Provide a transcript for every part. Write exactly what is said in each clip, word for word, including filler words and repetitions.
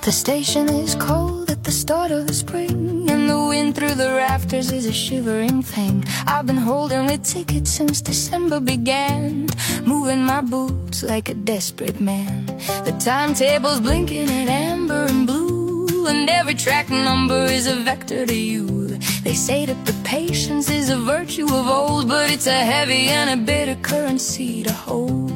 The station is cold at the start of the spring, and the wind through the rafters is a shivering thing. I've been holding the ticket since December began, moving my boobs like a desperate man. The timetable's blinking at amber and blue, and every track number is a vector to you. They say that the patience is a virtue of old, but it's a heavy and a bitter currency to hold.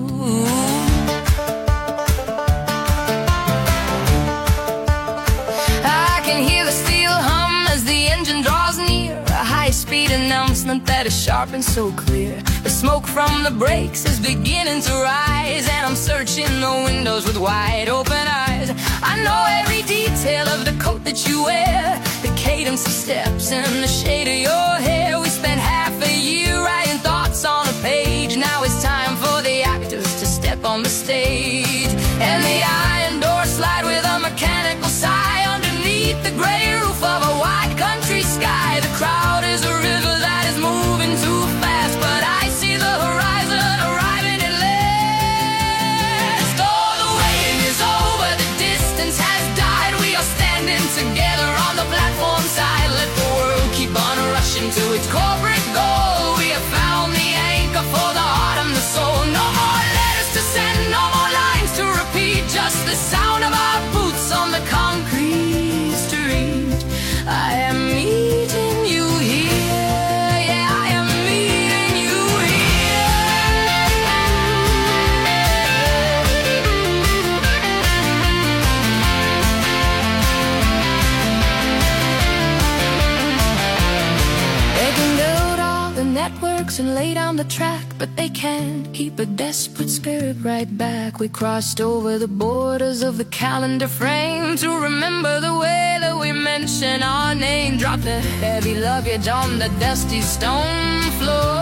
I can hear the steel hum as the engine draws near, a high-speed announcement that is sharp and so clear. The smoke from the brakes is beginning to rise, and I'm searching the windows with wide open eyes. I know every detail of the coat that you wear, the cadence of steps and the shade of your hair. We spent half a year writing thoughts on a page. Now it's time for the actors to step on the stage, and the iron doors slide with a mechanical sigh underneath the gray roof of a wide country sky. The crowd is a river that is moving too fast, but I see the horizon arriving at last. Oh, the waiting is over, the distance has died. We are standing together on the platform side. Let the world keep on rushing to its corporate goal. We have found the anchor for the heart and the soul. No more letters to send, no more lines to repeat, just the sound of our boots on the concrete street. I am meeting you here, yeah, I am meeting you here. They can build all the networks and lay down the track, but they can't keep a desperate spirit right back. We crossed over the borders of the calendar frame to remember the way that we mention our name. Drop the heavy luggage on the dusty stone floor.